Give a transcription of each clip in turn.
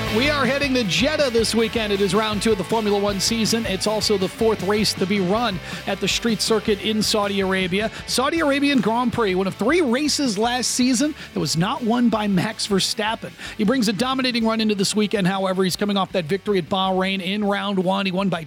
We are heading to Jeddah this weekend. It is round 2 of the Formula One season. It's also the 4th race to be run at the street circuit in Saudi Arabia. Saudi Arabian Grand Prix, one of 3 races last season that was not won by Max Verstappen. He brings a dominating run into this weekend, however. He's coming off that victory at Bahrain in round 1. He won by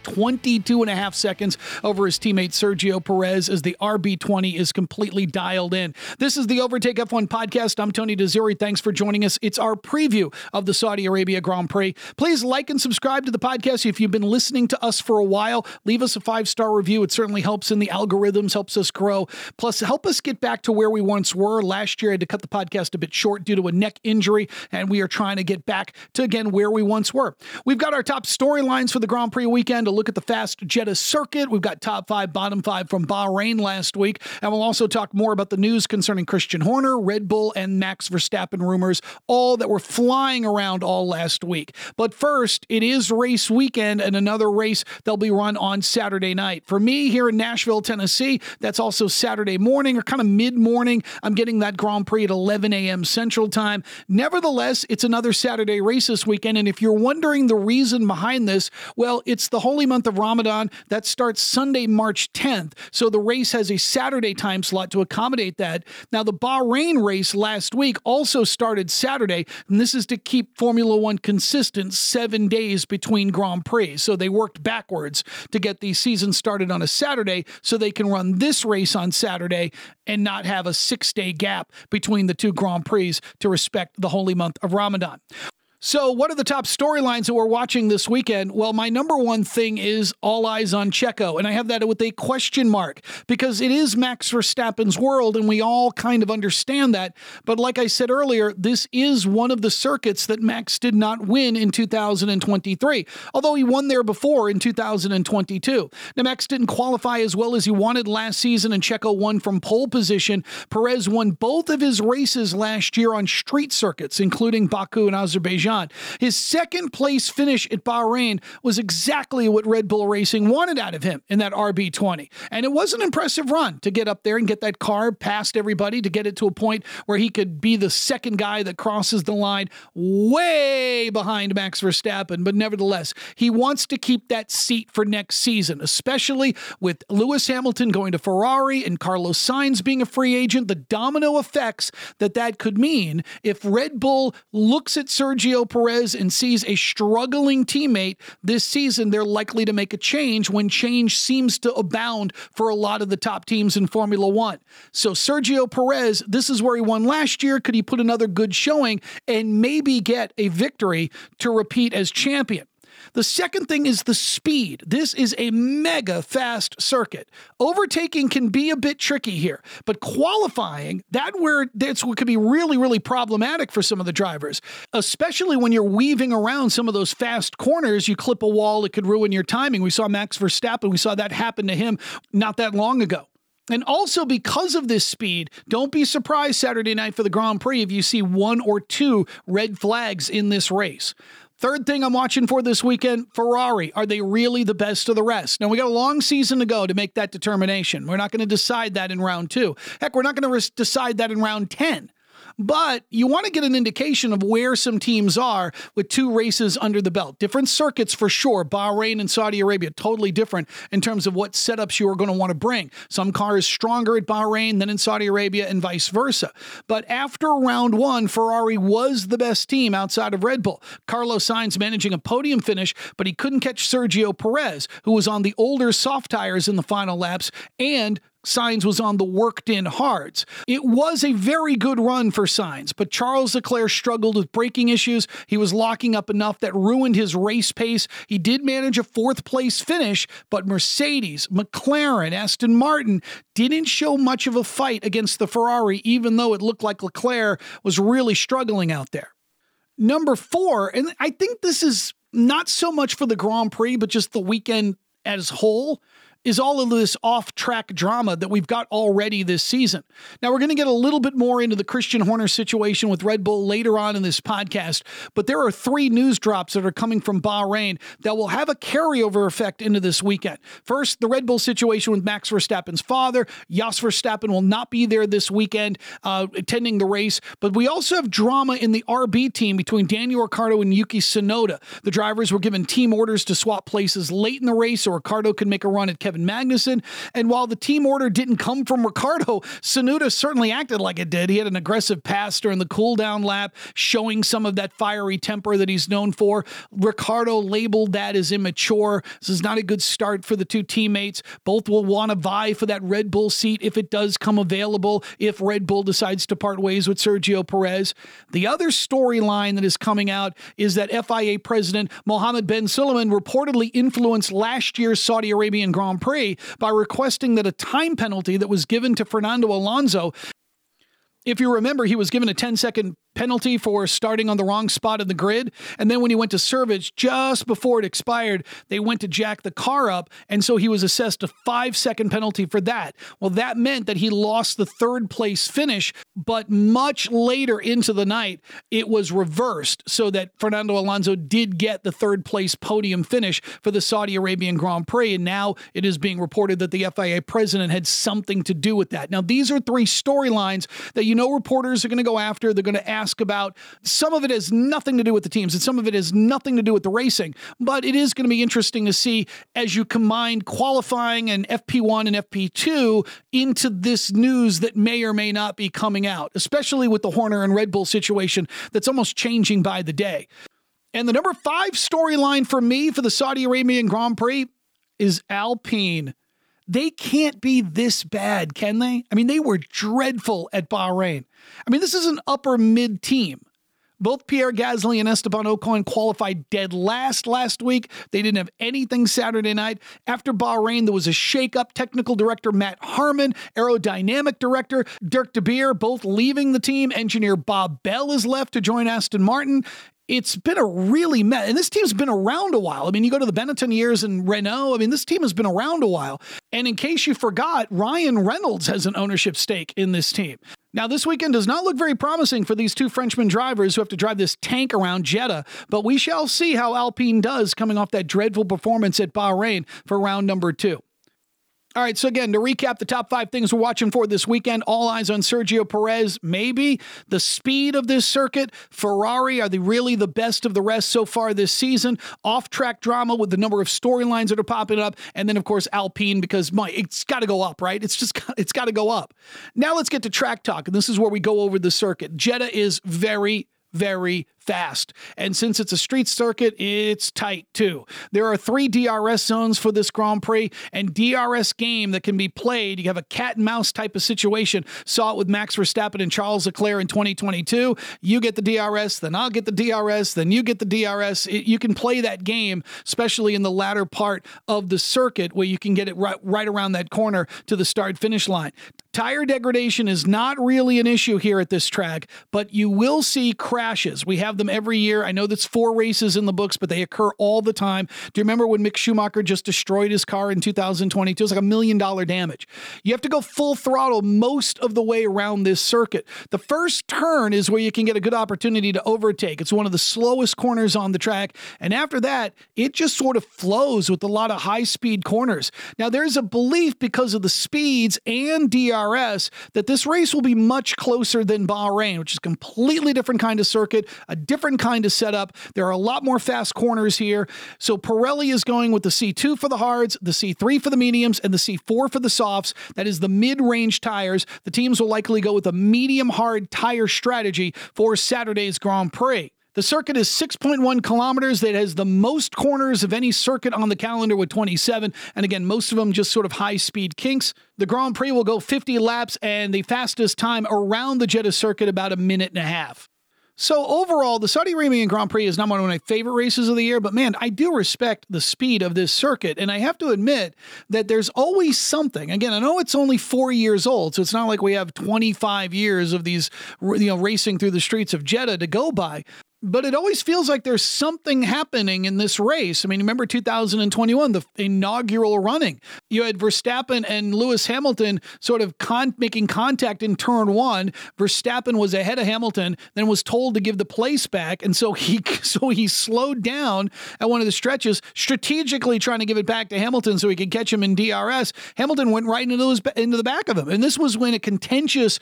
22.5 seconds over his teammate Sergio Perez as the RB20 is completely dialed in. This is the Overtake F1 podcast. I'm Tony Desiri. Thanks for joining us. It's our preview of the Saudi Arabia Grand Prix. Please like and subscribe to the podcast. If you've been listening to us for a while, leave us a 5-star review. It certainly helps in the algorithms, helps us grow. Plus, help us get back to where we once were. Last year, I had to cut the podcast a bit short due to a neck injury, and we are trying to get back to, again, where we once were. We've got our top storylines for the Grand Prix weekend, a look at the fast Jeddah circuit. We've got top 5, bottom 5 from Bahrain last week, and we'll also talk more about the news concerning Christian Horner, Red Bull, and Max Verstappen rumors, all that were flying around all last week. But first, it is race weekend and another race that'll be run on Saturday night. For me here in Nashville, Tennessee, that's also Saturday morning or kind of mid-morning. I'm getting that Grand Prix at 11 a.m. Central Time. Nevertheless, it's another Saturday race this weekend. And if you're wondering the reason behind this, well, it's the holy month of Ramadan that starts Sunday, March 10th. So the race has a Saturday time slot to accommodate that. Now, the Bahrain race last week also started Saturday, and this is to keep Formula One consistent 7 days between Grand Prix. So they worked backwards to get the season started on a Saturday so they can run this race on Saturday and not have a 6-day gap between the 2 Grand Prix to respect the holy month of Ramadan. So what are the top storylines that we're watching this weekend? Well, my number one thing is all eyes on Checo, and I have that with a question mark because it is Max Verstappen's world, and we all kind of understand that. But like I said earlier, this is one of the circuits that Max did not win in 2023, although he won there before in 2022. Now, Max didn't qualify as well as he wanted last season, and Checo won from pole position. Perez won both of his races last year on street circuits, including Baku and Azerbaijan. His second place finish at Bahrain was exactly what Red Bull Racing wanted out of him in that RB20. And it was an impressive run to get up there and get that car past everybody to get it to a point where he could be the second guy that crosses the line way behind Max Verstappen. But nevertheless, he wants to keep that seat for next season, especially with Lewis Hamilton going to Ferrari and Carlos Sainz being a free agent, the domino effects that could mean if Red Bull looks at Sergio Perez and sees a struggling teammate this season, they're likely to make a change when change seems to abound for a lot of the top teams in Formula One. So Sergio Perez, this is where he won last year. Could he put another good showing and maybe get a victory to repeat as champion? The second thing is the speed. This is a mega fast circuit. Overtaking can be a bit tricky here, but qualifying, that's what could be really, really problematic for some of the drivers, especially when you're weaving around some of those fast corners. You clip a wall, it could ruin your timing. We saw Max Verstappen, we saw that happen to him not that long ago. And also because of this speed, don't be surprised Saturday night for the Grand Prix if you see 1 or 2 red flags in this race. Third thing I'm watching for this weekend, Ferrari. Are they really the best of the rest? Now, we got a long season to go to make that determination. We're not going to decide that in round 2. Heck, we're not going to decide that in round 10. But you want to get an indication of where some teams are with 2 races under the belt. Different circuits for sure. Bahrain and Saudi Arabia, totally different in terms of what setups you are going to want to bring. Some cars stronger at Bahrain than in Saudi Arabia and vice versa. But after round 1, Ferrari was the best team outside of Red Bull. Carlos Sainz managing a podium finish, but he couldn't catch Sergio Perez, who was on the older soft tires in the final laps, and Sainz was on the worked-in hards. It was a very good run for Sainz, but Charles Leclerc struggled with braking issues. He was locking up enough that ruined his race pace. He did manage a 4th-place finish, but Mercedes, McLaren, Aston Martin didn't show much of a fight against the Ferrari, even though it looked like Leclerc was really struggling out there. Number 4, and I think this is not so much for the Grand Prix, but just the weekend as whole, is all of this off-track drama that we've got already this season. Now, we're going to get a little bit more into the Christian Horner situation with Red Bull later on in this podcast, but there are 3 news drops that are coming from Bahrain that will have a carryover effect into this weekend. First, the Red Bull situation with Max Verstappen's father. Jos Verstappen will not be there this weekend attending the race, but we also have drama in the RB team between Daniel Ricciardo and Yuki Tsunoda. The drivers were given team orders to swap places late in the race so Ricciardo could make a run at Kevin Magnussen. And while the team order didn't come from Ricciardo, Tsunoda certainly acted like it did. He had an aggressive pass during the cool-down lap, showing some of that fiery temper that he's known for. Ricciardo labeled that as immature. This is not a good start for the 2 teammates. Both will want to vie for that Red Bull seat if it does come available, if Red Bull decides to part ways with Sergio Perez. The other storyline that is coming out is that FIA President Mohammed bin Sulayem reportedly influenced last year's Saudi Arabian Grand Prix by requesting that a time penalty that was given to Fernando Alonso. If you remember, he was given a 10-second penalty for starting on the wrong spot of the grid. And then when he went to servage, just before it expired, they went to jack the car up. And so he was assessed a 5-second penalty for that. Well, that meant that he lost the 3rd place finish, but much later into the night, it was reversed so that Fernando Alonso did get the 3rd place podium finish for the Saudi Arabian Grand Prix. And now it is being reported that the FIA president had something to do with that. Now, these are 3 storylines that reporters are going to go after. They're going to ask about. Some of it has nothing to do with the teams, and some of it has nothing to do with the racing. But it is going to be interesting to see as you combine qualifying and FP1 and FP2 into this news that may or may not be coming out, especially with the Horner and Red Bull situation that's almost changing by the day. And the number 5 storyline for me for the Saudi Arabian Grand Prix is Alpine. They can't be this bad, can they? I mean, they were dreadful at Bahrain. I mean, this is an upper mid team. Both Pierre Gasly and Esteban Ocon qualified dead last week. They didn't have anything Saturday night. After Bahrain, there was a shakeup. Technical director Matt Harmon, aerodynamic director Dirk de Beer, both leaving the team. Engineer Bob Bell is left to join Aston Martin. It's been a really mess, and this team's been around a while. I mean, you go to the Benetton years and Renault. I mean, this team has been around a while. And in case you forgot, Ryan Reynolds has an ownership stake in this team. Now, this weekend does not look very promising for these 2 Frenchman drivers who have to drive this tank around Jeddah, but we shall see how Alpine does coming off that dreadful performance at Bahrain for round number 2. All right, so again, to recap the top 5 things we're watching for this weekend, all eyes on Sergio Perez, maybe. The speed of this circuit, Ferrari, are they really the best of the rest so far this season? Off-track drama with the number of storylines that are popping up, and then, of course, Alpine, because it's got to go up, right? It's got to go up. Now let's get to track talk, and this is where we go over the circuit. Jeddah is very, very fast. And since it's a street circuit, it's tight too. There are 3 DRS zones for this Grand Prix, and DRS game that can be played. You have a cat and mouse type of situation. Saw it with Max Verstappen and Charles Leclerc in 2022. You get the DRS, then I'll get the DRS, then you get the DRS. You can play that game, especially in the latter part of the circuit where you can get it right around that corner to the start-finish line. Tire degradation is not really an issue here at this track, but you will see crashes. We have them every year. I know that's 4 races in the books, but they occur all the time. Do you remember when Mick Schumacher just destroyed his car in 2022? It was like $1 million damage. You have to go full throttle most of the way around this circuit. The first turn is where you can get a good opportunity to overtake. It's one of the slowest corners on the track. And after that, it just sort of flows with a lot of high-speed corners. Now, there's a belief because of the speeds and DRS that this race will be much closer than Bahrain, which is a completely different kind of circuit, a different kind of setup. There are a lot more fast corners here. So Pirelli is going with the C2 for the hards, the C3 for the mediums, and the C4 for the softs. That is the mid-range tires. The teams will likely go with a medium-hard tire strategy for Saturday's Grand Prix. The circuit is 6.1 kilometers. That has the most corners of any circuit on the calendar with 27. And again, most of them just sort of high-speed kinks. The Grand Prix will go 50 laps, and the fastest time around the Jeddah circuit about 1.5 minutes. So overall, the Saudi Arabian Grand Prix is not one of my favorite races of the year, but man, I do respect the speed of this circuit. And I have to admit that there's always something. Again, I know it's only 4 years old, so it's not like we have 25 years of these, racing through the streets of Jeddah to go by. but it always feels like there's something happening in this race. I mean, remember 2021, the inaugural running. You had Verstappen and Lewis Hamilton sort of making contact in turn one. Verstappen was ahead of Hamilton, then was told to give the place back, and so he slowed down at one of the stretches, strategically trying to give it back to Hamilton so he could catch him in DRS. Hamilton went right into the back of him, and this was a contentious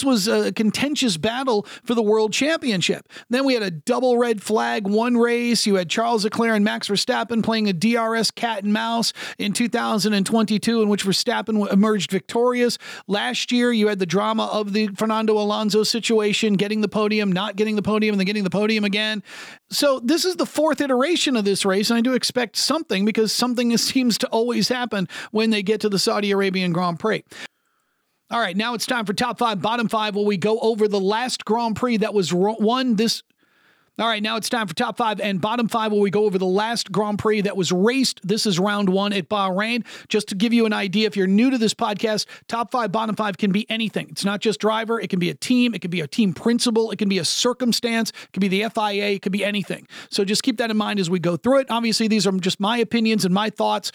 battle for the world championship. Then we had a double red flag one race. You had Charles Leclerc and Max Verstappen playing a DRS cat and mouse in 2022, in which Verstappen emerged victorious. Last year, you had the drama of the Fernando Alonso situation, getting the podium, not getting the podium, and then getting the podium again. So this is the fourth iteration of this race, and I do expect something, because something seems to always happen when they get to the Saudi Arabian Grand Prix. All right, now it's time for Top 5, Bottom 5, where we go over the last Grand Prix that was won this. All right, now it's time for Top 5 and Bottom 5, where we go over the last Grand Prix that was raced. This is round 1 at Bahrain. Just to give you an idea, if you're new to this podcast, Top 5, Bottom 5 can be anything. It's not just driver. It can be a team. It can be a team principal. It can be a circumstance. It can be the FIA. It could be anything. So just keep that in mind as we go through it. Obviously, these are just my opinions and my thoughts.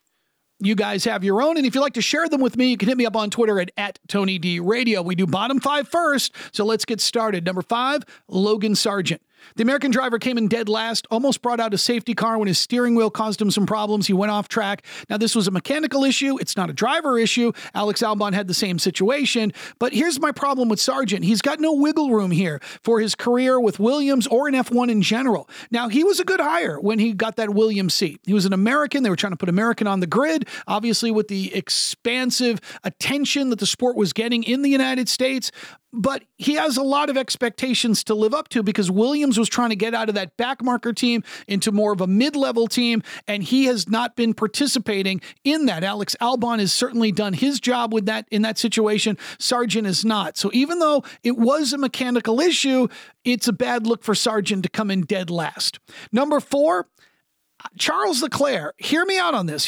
You guys have your own, and if you'd like to share them with me, you can hit me up on Twitter at Tony D Radio. We do bottom 5 first, so let's get started. Number 5, Logan Sargent. The American driver came in dead last, almost brought out a safety car when his steering wheel caused him some problems. He went off track. Now, this was a mechanical issue. It's not a driver issue. Alex Albon had the same situation. But here's my problem with Sargent. He's got no wiggle room here for his career with Williams or in F1 in general. Now, he was a good hire when he got that Williams seat. He was an American. They were trying to put American on the grid, obviously with the expansive attention that the sport was getting in the United States. But he has a lot of expectations to live up to, because Williams was trying to get out of that backmarker team into more of a mid-level team, and he has not been participating in that. Alex Albon has certainly done his job with that in that situation. Sargent is not. So even though it was a mechanical issue, it's a bad look for Sargent to come in dead last. Number 4, Charles Leclerc. Hear me out on this.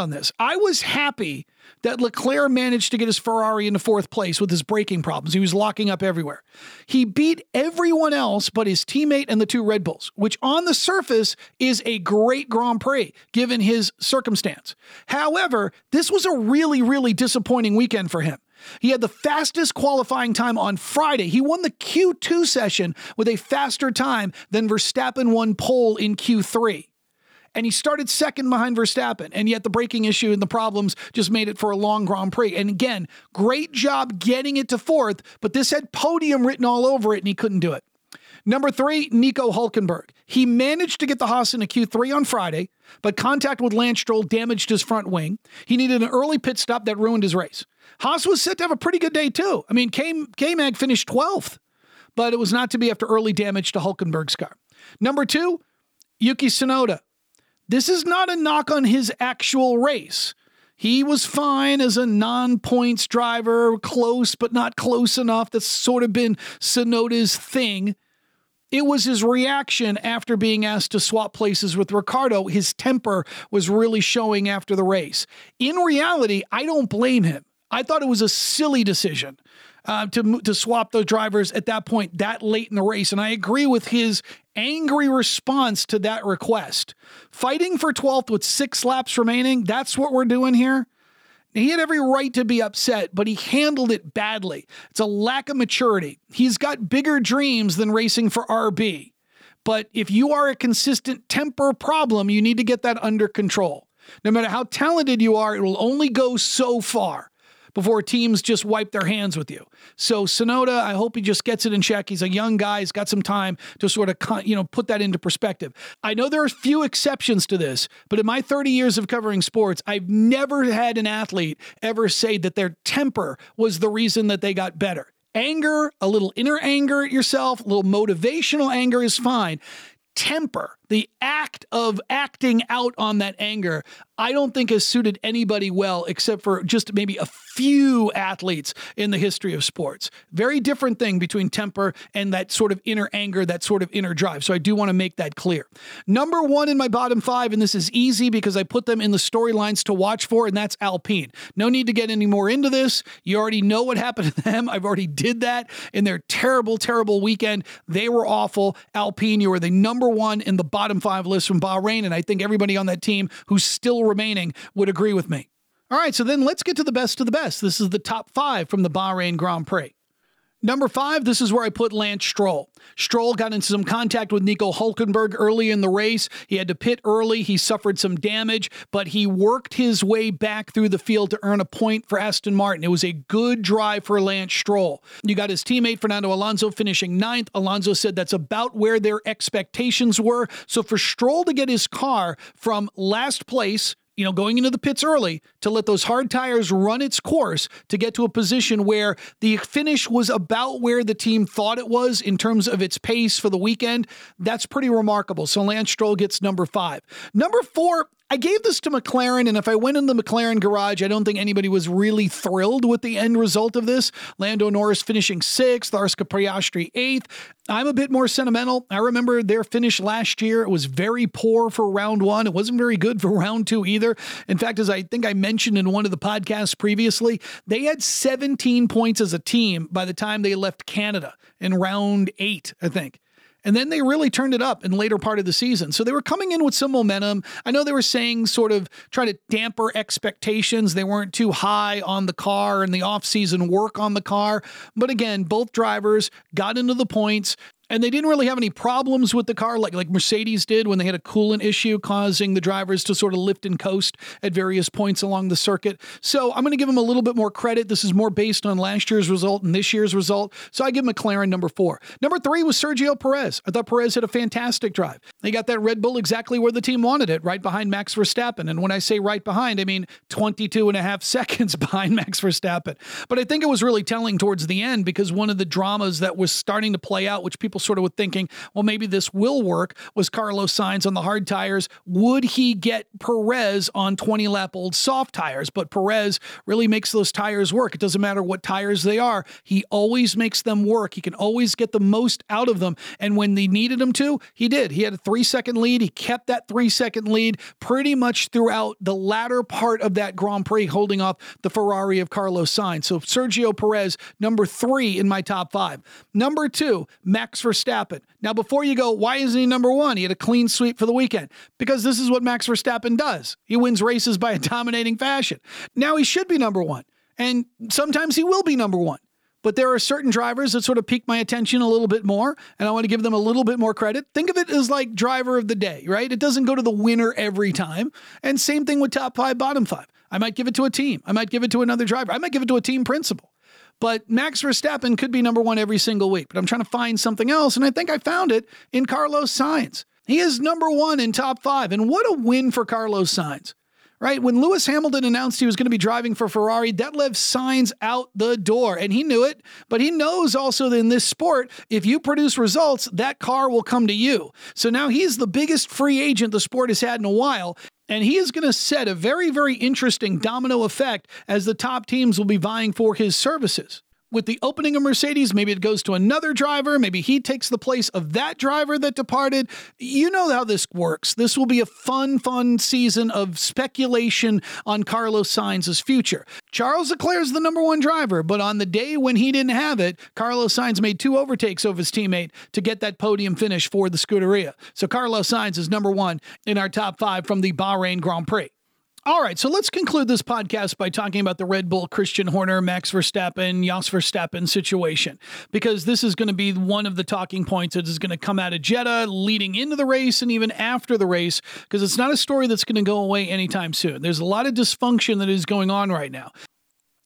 I was happy that Leclerc managed to get his Ferrari into 4th place with his braking problems. He was locking up everywhere. He beat everyone else but his teammate and the 2 Red Bulls, which on the surface is a great Grand Prix given his circumstance. However, this was a really, really disappointing weekend for him. He had the fastest qualifying time on Friday. He won the Q2 session with a faster time than Verstappen won pole in Q3. And he started second behind Verstappen, and yet the braking issue and the problems just made it for a long Grand Prix. And again, great job getting it to 4th, but this had podium written all over it, and he couldn't do it. Number 3, Nico Hülkenberg. He managed to get the Haas into Q3 on Friday, but contact with Lance Stroll damaged his front wing. He needed an early pit stop that ruined his race. Haas was set to have a pretty good day too. I mean, K-Mag finished 12th, but it was not to be after early damage to Hülkenberg's car. Number 2, Yuki Tsunoda. This is not a knock on his actual race. He was fine as a non-points driver, close but not close enough. That's sort of been Tsunoda's thing. It was his reaction after being asked to swap places with Ricciardo. His temper was really showing after the race. In reality, I don't blame him. I thought it was a silly decision to swap those drivers at that point, that late in the race. And I agree with his angry response to that request. Fighting for 12th with 6 laps remaining, that's what we're doing here. He had every right to be upset, but he handled it badly. It's a lack of maturity. He's got bigger dreams than racing for RB. But if you are a consistent temper problem, you need to get that under control. No matter how talented you are, it will only go so far before teams just wipe their hands with you. So Tsunoda, I hope he just gets it in check. He's a young guy. He's got some time to sort of, put that into perspective. I know there are few exceptions to this, but in my 30 years of covering sports, I've never had an athlete ever say that their temper was the reason that they got better. Anger, a little inner anger at yourself, a little motivational anger is fine. Temper the act of acting out on that anger, I don't think has suited anybody well except for just maybe a few athletes in the history of sports. Very different thing between temper and that sort of inner anger, that sort of inner drive. So I do want to make that clear. Number one in my bottom five, and this is easy because I put them in the storylines to watch for, and that's Alpine. No need to get any more into this. You already know what happened to them. I've already did that in their terrible, terrible weekend. They were awful. Alpine, you were the number one in the bottom five list from Bahrain, and I think everybody on that team who's still remaining would agree with me. All right, so then let's get to the best of the best. This is the top five from the Bahrain Grand Prix. Number five, this is where I put Lance Stroll. Stroll got into some contact with Nico Hülkenberg early in the race. He had to pit early. He suffered some damage, but he worked his way back through the field to earn a point for Aston Martin. It was a good drive for Lance Stroll. You got his teammate Fernando Alonso finishing ninth. Alonso said that's about where their expectations were. So for Stroll to get his car from last place, going into the pits early, to let those hard tires run its course to get to a position where the finish was about where the team thought it was in terms of its pace for the weekend, that's pretty remarkable. So Lance Stroll gets number five. Number four, I gave this to McLaren, and if I went in the McLaren garage, I don't think anybody was really thrilled with the end result of this. Lando Norris finishing sixth, Oscar Piastri eighth. I'm a bit more sentimental. I remember their finish last year. It was very poor for round one. It wasn't very good for round two either. In fact, as I think I mentioned in one of the podcasts previously, they had 17 points as a team by the time they left Canada in round 8, I think. And then they really turned it up in the later part of the season. So they were coming in with some momentum. I know they were saying sort of try to damper expectations. They weren't too high on the car and the off-season work on the car. But again, both drivers got into the points. And they didn't really have any problems with the car like Mercedes did when they had a coolant issue causing the drivers to sort of lift and coast at various points along the circuit. So I'm going to give them a little bit more credit. This is more based on last year's result and this year's result. So I give McLaren number four. Number three was Sergio Perez. I thought Perez had a fantastic drive. They got that Red Bull exactly where the team wanted it, right behind Max Verstappen. And when I say right behind, I mean 22 and a half seconds behind Max Verstappen. But I think it was really telling towards the end because one of the dramas that was starting to play out, which people sort of were thinking, well, maybe this will work, was Carlos Sainz on the hard tires. Would he get Perez on 20-lap-old soft tires? But Perez really makes those tires work. It doesn't matter what tires they are. He always makes them work. He can always get the most out of them. And when they needed him to, he did. He had a 3-second lead. He kept that 3-second lead pretty much throughout the latter part of that Grand Prix, holding off the Ferrari of Carlos Sainz. So Sergio Perez, number three in my top five. Number two, Max Verstappen. Now, before you go, why isn't he number one? He had a clean sweep for the weekend. Because this is what Max Verstappen does. He wins races by a dominating fashion. Now, he should be number one. And sometimes he will be number one. But there are certain drivers that sort of pique my attention a little bit more, and I want to give them a little bit more credit. Think of it as like driver of the day, right? It doesn't go to the winner every time. And same thing with top five, bottom five. I might give it to a team. I might give it to another driver. I might give it to a team principal. But Max Verstappen could be number one every single week. But I'm trying to find something else, and I think I found it in Carlos Sainz. He is number one in top five, and what a win for Carlos Sainz. Right? When Lewis Hamilton announced he was going to be driving for Ferrari, that left Sainz out the door. And he knew it, but he knows also that in this sport, if you produce results, that car will come to you. So now he's the biggest free agent the sport has had in a while. And he is going to set a very, very interesting domino effect as the top teams will be vying for his services. With the opening of Mercedes, maybe it goes to another driver. Maybe he takes the place of that driver that departed. You know how this works. This will be a fun season of speculation on Carlos Sainz's future. Charles Leclerc is the number one driver, but on the day when he didn't have it, Carlos Sainz made 2 overtakes of his teammate to get that podium finish for the Scuderia. So Carlos Sainz is number one in our top five from the Bahrain Grand Prix. All right, so let's conclude this podcast by talking about the Red Bull, Christian Horner, Max Verstappen, Jos Verstappen situation, because this is going to be one of the talking points that is going to come out of Jeddah leading into the race and even after the race, because it's not a story that's going to go away anytime soon. There's a lot of dysfunction that is going on right now.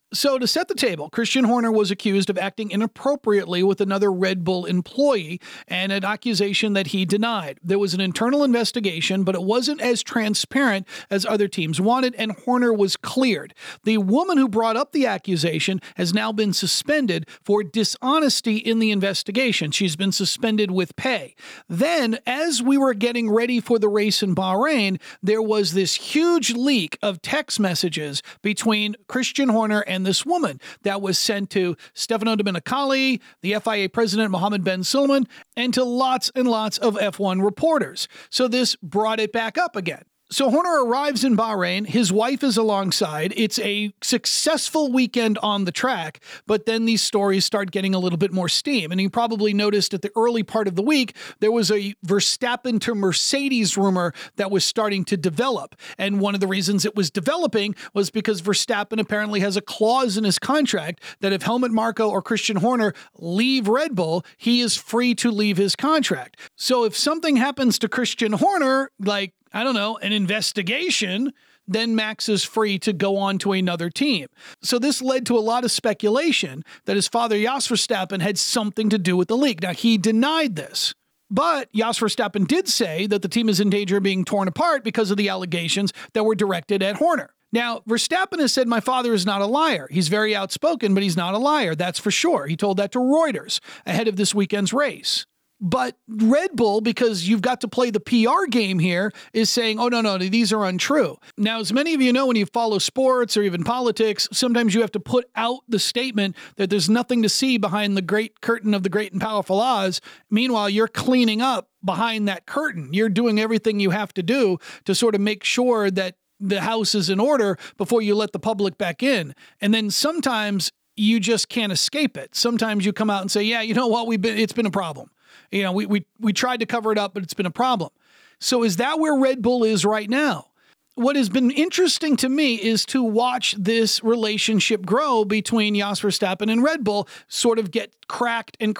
So to set the table, Christian Horner was accused of acting inappropriately with another Red Bull employee, and an accusation that he denied. There was an internal investigation, but it wasn't as transparent as other teams wanted, and Horner was cleared. The woman who brought up the accusation has now been suspended for dishonesty in the investigation. She's been suspended with pay. Then, as we were getting ready for the race in Bahrain, there was this huge leak of text messages between Christian Horner and this woman that was sent to Stefano Domenicali, the FIA president Mohammed Ben Sulayem, and to lots and lots of F1 reporters. So this brought it back up again. So Horner arrives in Bahrain. His wife is alongside. It's a successful weekend on the track, but then these stories start getting a little bit more steam. And you probably noticed at the early part of the week, there was a Verstappen to Mercedes rumor that was starting to develop. And one of the reasons it was developing was because Verstappen apparently has a clause in his contract that if Helmut Marko or Christian Horner leave Red Bull, he is free to leave his contract. So if something happens to Christian Horner, like, I don't know, an investigation, then Max is free to go on to another team. So this led to a lot of speculation that his father, Jos Verstappen, had something to do with the leak. Now, he denied this. But Jos Verstappen did say that the team is in danger of being torn apart because of the allegations that were directed at Horner. Now, Verstappen has said, my father is not a liar. He's very outspoken, but he's not a liar. That's for sure. He told that to Reuters ahead of this weekend's race. But Red Bull, because you've got to play the PR game here, is saying, oh, no, these are untrue. Now, as many of you know, when you follow sports or even politics, sometimes you have to put out the statement that there's nothing to see behind the great curtain of the great and powerful Oz. Meanwhile, you're cleaning up behind that curtain. You're doing everything you have to do to sort of make sure that the house is in order before you let the public back in. And then sometimes you just can't escape it. Sometimes you come out and say, yeah, you know what, it's been a problem. You know, we tried to cover it up, but it's been a problem. So is that where Red Bull is right now? What has been interesting to me is to watch this relationship grow between Jos Verstappen and Red Bull sort of get cracked. And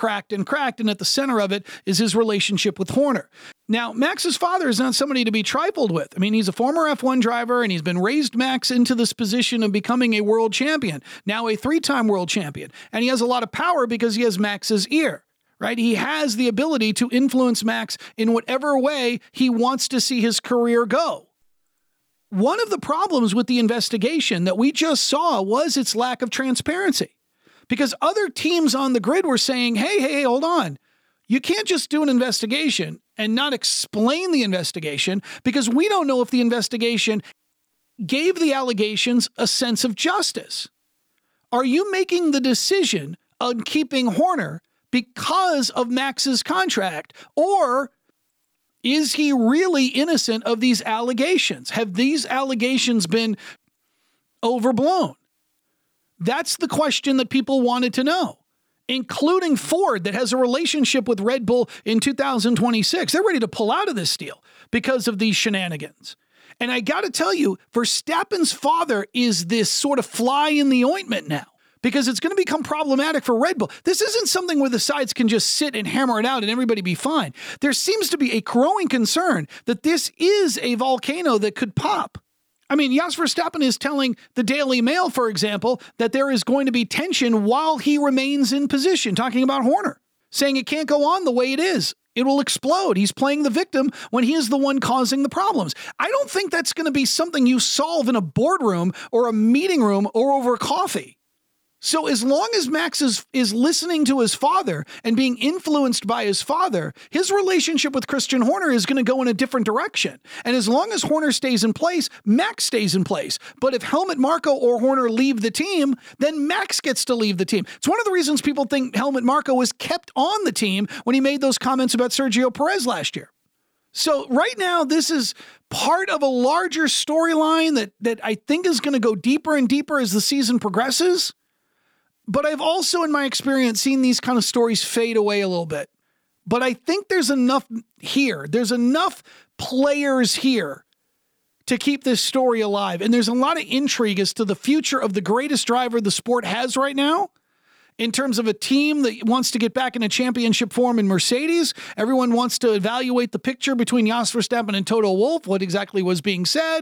at the center of it is his relationship with Horner. Now, Max's father is not somebody to be trifled with. I mean, he's a former F1 driver, and he's been raised Max into this position of becoming a world champion, now a 3-time world champion. And he has a lot of power because he has Max's ear. Right? He has the ability to influence Max in whatever way he wants to see his career go. One of the problems with the investigation that we just saw was its lack of transparency, because other teams on the grid were saying, hey, hold on. You can't just do an investigation and not explain the investigation, because we don't know if the investigation gave the allegations a sense of justice. Are you making the decision on keeping Horner because of Max's contract, or is he really innocent of these allegations? Have these allegations been overblown? That's the question that people wanted to know, including Ford, that has a relationship with Red Bull in 2026. They're ready to pull out of this deal because of these shenanigans. And I got to tell you, Verstappen's father is this sort of fly in the ointment now, because it's going to become problematic for Red Bull. This isn't something where the sides can just sit and hammer it out and everybody be fine. There seems to be a growing concern that this is a volcano that could pop. I mean, Jos Verstappen is telling the Daily Mail, for example, that there is going to be tension while he remains in position, talking about Horner, saying it can't go on the way it is. It will explode. He's playing the victim when he is the one causing the problems. I don't think that's going to be something you solve in a boardroom or a meeting room or over coffee. So as long as Max is listening to his father and being influenced by his father, his relationship with Christian Horner is going to go in a different direction. And as long as Horner stays in place, Max stays in place. But if Helmut Marko or Horner leave the team, then Max gets to leave the team. It's one of the reasons people think Helmut Marko was kept on the team when he made those comments about Sergio Perez last year. So right now, this is part of a larger storyline that I think is going to go deeper and deeper as the season progresses. But I've also, in my experience, seen these kind of stories fade away a little bit. But I think there's enough here. There's enough players here to keep this story alive. And there's a lot of intrigue as to the future of the greatest driver the sport has right now. In terms of a team that wants to get back in a championship form in Mercedes, everyone wants to evaluate the picture between Jos Verstappen and Toto Wolff, what exactly was being said.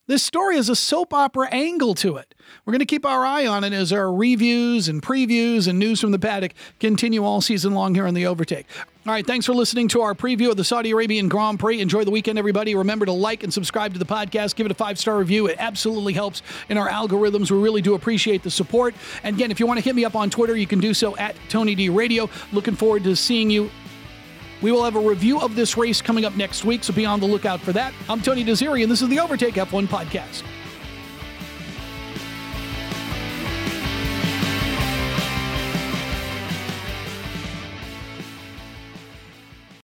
This story has a soap opera angle to it. We're going to keep our eye on it as our reviews and previews and news from the paddock continue all season long here on The Overtake. All right, thanks for listening to our preview of the Saudi Arabian Grand Prix. Enjoy the weekend, everybody. Remember to like and subscribe to the podcast. Give it a 5-star review. It absolutely helps in our algorithms. We really do appreciate the support. And again, if you want to hit me up on Twitter, you can do so at Tony D Radio. Looking forward to seeing you. We will have a review of this race coming up next week, so be on the lookout for that. I'm Tony Desiri, and this is the Overtake F1 Podcast.